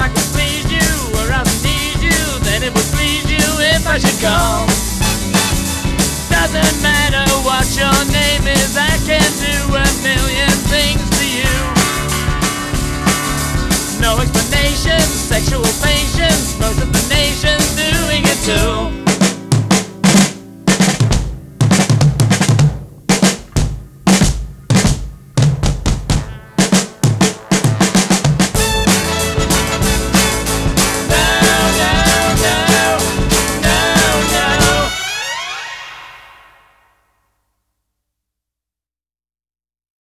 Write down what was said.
I can please you or else need you, then it would please you if I should come. Doesn't matter what your name is, I can do a million things to you. No explanation, sexual patience, most of the nation's doing it too.